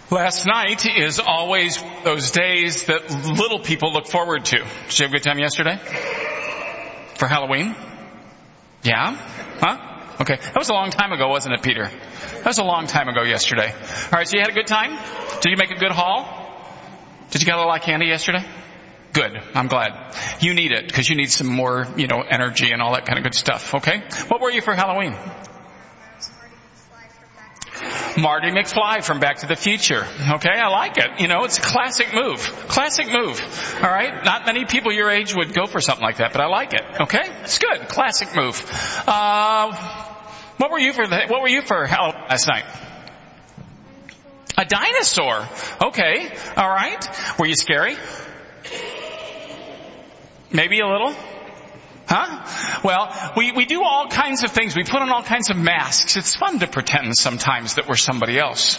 Last night is always those days that little people look forward to. Did you have a good time yesterday? For Halloween? Yeah? Huh? Okay. That was a long time ago, wasn't it, Peter? That was a long time ago yesterday. Alright, so you had a good time? Did you make a good haul? Did you get a lot of candy yesterday? Good. I'm glad. You need it, because you need some more, energy and all that kind of good stuff, okay? What were you for Halloween? Marty McFly from Back to the Future. Okay, I like it. It's a classic move. Classic move. All right? Not many people your age would go for something like that, but I like it. Okay? It's good. Classic move. What were you for Halloween last night? A dinosaur. Okay. All right. Were you scary? Maybe a little? Huh? Well, we do all kinds of things. We put on all kinds of masks. It's fun to pretend sometimes that we're somebody else.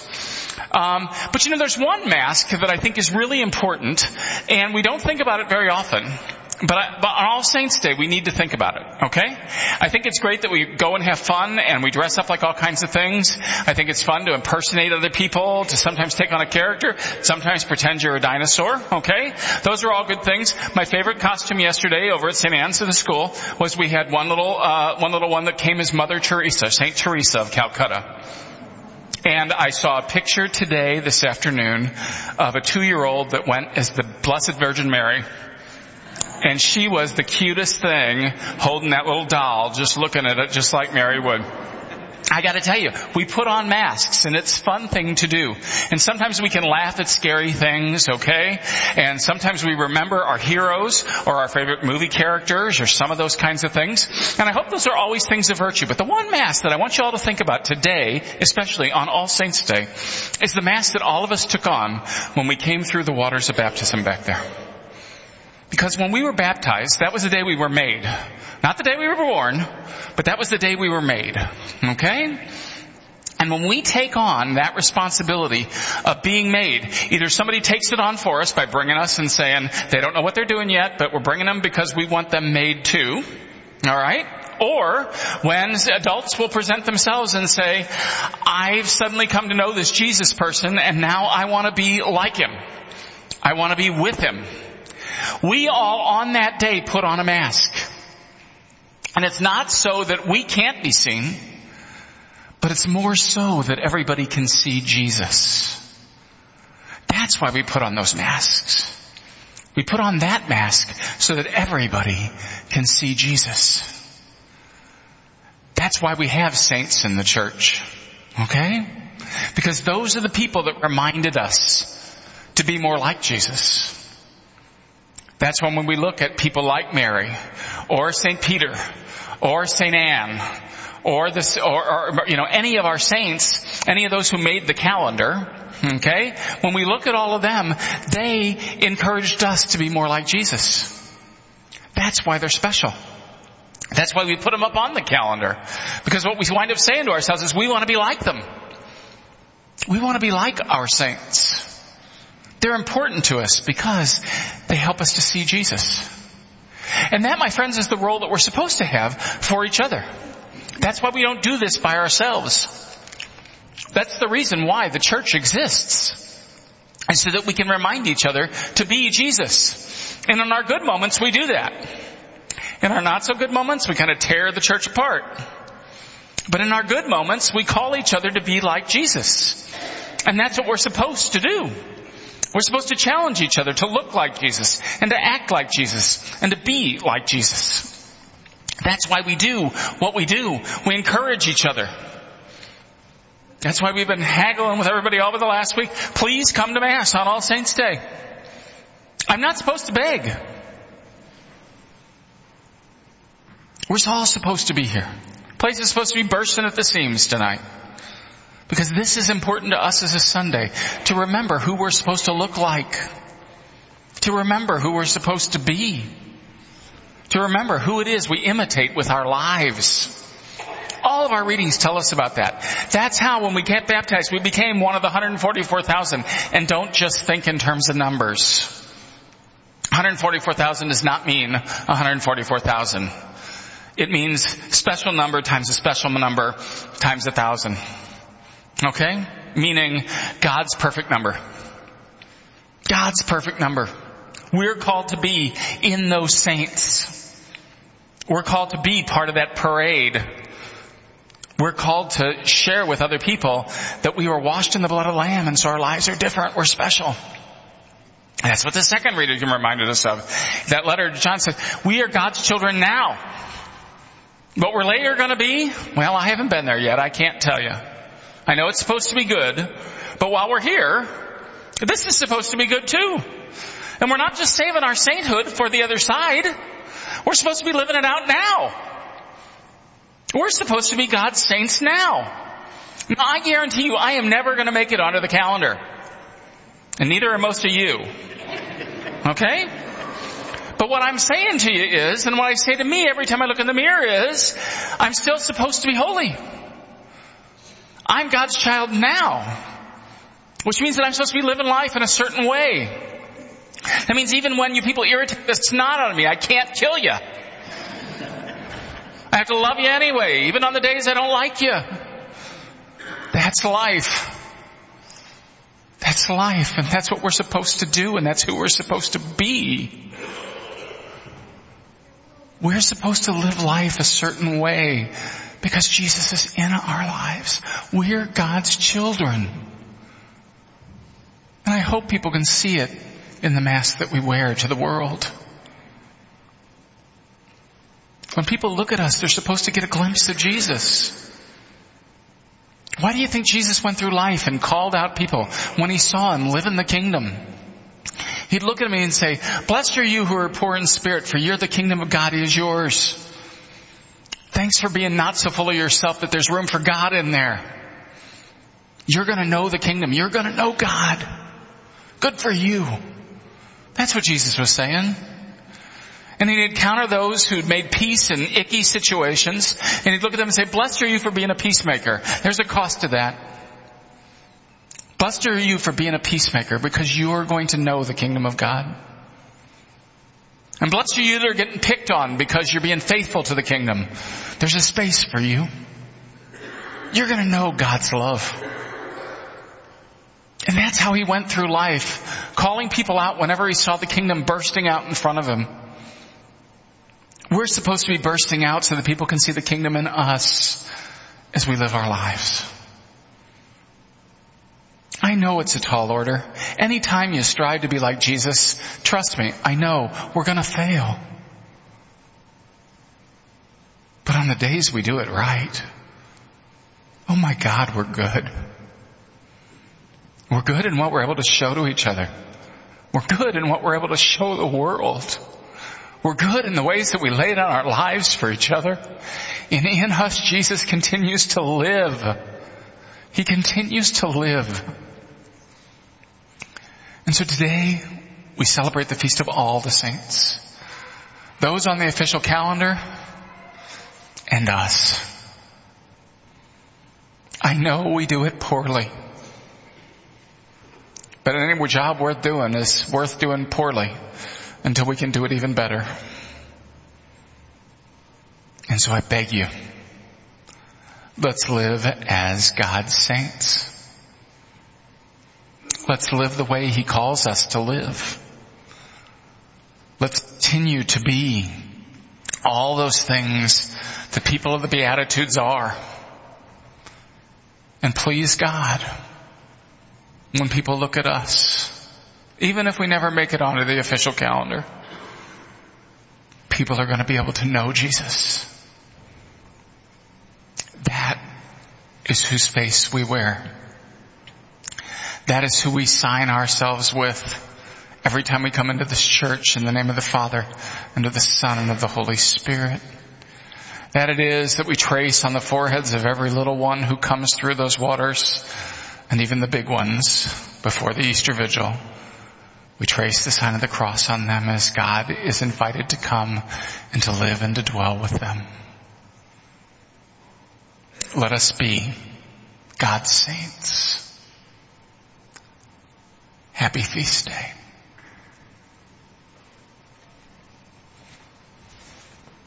But there's one mask that I think is really important, and we don't think about it very often. But on All Saints Day, we need to think about it, okay? I think it's great that we go and have fun and we dress up like all kinds of things. I think it's fun to impersonate other people, to sometimes take on a character, sometimes pretend you're a dinosaur, okay? Those are all good things. My favorite costume yesterday over at St. Anne's in the school was we had one little one that came as Mother Teresa, St. Teresa of Calcutta. And I saw a picture this afternoon, of a 2-year-old that went as the Blessed Virgin Mary. And she was the cutest thing, holding that little doll, just looking at it just like Mary would. I gotta tell you, we put on masks, and it's a fun thing to do. And sometimes we can laugh at scary things, okay? And sometimes we remember our heroes or our favorite movie characters or some of those kinds of things. And I hope those are always things of virtue. But the one mask that I want you all to think about today, especially on All Saints Day, is the mask that all of us took on when we came through the waters of baptism back there. Because when we were baptized, that was the day we were made. Not the day we were born, but that was the day we were made. Okay? And when we take on that responsibility of being made, either somebody takes it on for us by bringing us and saying they don't know what they're doing yet, but we're bringing them because we want them made too. Alright? Or when adults will present themselves and say, I've suddenly come to know this Jesus person and now I want to be like him. I want to be with him. We all on that day put on a mask. And it's not so that we can't be seen, but it's more so that everybody can see Jesus. That's why we put on those masks. We put on that mask so that everybody can see Jesus. That's why we have saints in the church. Okay? Because those are the people that reminded us to be more like Jesus. That's when we look at people like Mary, or St. Peter, or St. Anne, or any of our saints, any of those who made the calendar, okay? When we look at all of them, they encouraged us to be more like Jesus. That's why they're special. That's why we put them up on the calendar. Because what we wind up saying to ourselves is we want to be like them. We want to be like our saints. They're important to us because they help us to see Jesus. And that, my friends, is the role that we're supposed to have for each other. That's why we don't do this by ourselves. That's the reason why the church exists. And so that we can remind each other to be Jesus. And in our good moments, we do that. In our not so good moments, we kind of tear the church apart. But in our good moments, we call each other to be like Jesus. And that's what we're supposed to do. We're supposed to challenge each other to look like Jesus and to act like Jesus and to be like Jesus. That's why we do what we do. We encourage each other. That's why we've been haggling with everybody over the last week. Please come to Mass on All Saints Day. I'm not supposed to beg. We're all supposed to be here. The place is supposed to be bursting at the seams tonight. Because this is important to us as a Sunday, to remember who we're supposed to look like, to remember who we're supposed to be, to remember who it is we imitate with our lives. All of our readings tell us about that. That's how when we get baptized, we became one of the 144,000. And don't just think in terms of numbers. 144,000 does not mean 144,000. It means special number times a special number times 1,000. Okay? meaning God's perfect number. God's perfect number. We're called to be in those saints. We're called to be part of that parade. We're called to share with other people that we were washed in the blood of the Lamb, and so our lives are different. We're special. And that's what the second reading reminded us of. That letter to John said, we are God's children now. What we're later going to be? Well, I haven't been there yet. I can't tell you. I know it's supposed to be good, but while we're here, this is supposed to be good too. And we're not just saving our sainthood for the other side. We're supposed to be living it out now. We're supposed to be God's saints now. Now, I guarantee you, I am never going to make it onto the calendar. And neither are most of you. Okay? But what I'm saying to you is, and what I say to me every time I look in the mirror is, I'm still supposed to be holy. I'm God's child now. Which means that I'm supposed to be living life in a certain way. That means even when you people irritate the snot out of me, I can't kill you. I have to love you anyway, even on the days I don't like you. That's life. That's life, and that's what we're supposed to do, and that's who we're supposed to be. We're supposed to live life a certain way because Jesus is in our lives. We're God's children. And I hope people can see it in the mask that we wear to the world. When people look at us, they're supposed to get a glimpse of Jesus. Why do you think Jesus went through life and called out people when he saw him live in the kingdom? He'd look at me and say, blessed are you who are poor in spirit, for you're the kingdom of God is yours. Thanks for being not so full of yourself that there's room for God in there. You're going to know the kingdom. You're going to know God. Good for you. That's what Jesus was saying. And he'd encounter those who'd made peace in icky situations, and he'd look at them and say, blessed are you for being a peacemaker. There's a cost to that. Blessed are you for being a peacemaker, because you're going to know the kingdom of God. And blessed are you that are getting picked on because you're being faithful to the kingdom. There's a space for you. You're going to know God's love. And that's how he went through life, calling people out whenever he saw the kingdom bursting out in front of him. We're supposed to be bursting out so that people can see the kingdom in us as we live our lives. I know it's a tall order. Anytime you strive to be like Jesus, trust me, I know we're going to fail. But on the days we do it right, oh my God, we're good. We're good in what we're able to show to each other. We're good in what we're able to show the world. We're good in the ways that we lay down our lives for each other. And in us, Jesus continues to live. He continues to live. And so today, we celebrate the Feast of All the Saints. Those on the official calendar, and us. I know we do it poorly. But any job worth doing is worth doing poorly until we can do it even better. And so I beg you, let's live as God's saints. Let's live the way he calls us to live. Let's continue to be all those things the people of the Beatitudes are. And please God, when people look at us, even if we never make it onto the official calendar, people are going to be able to know Jesus. That is whose face we wear. That is who we sign ourselves with every time we come into this church in the name of the Father and of the Son and of the Holy Spirit. That it is that we trace on the foreheads of every little one who comes through those waters, and even the big ones before the Easter Vigil. We trace the sign of the cross on them as God is invited to come and to live and to dwell with them. Let us be God's saints. Happy feast day.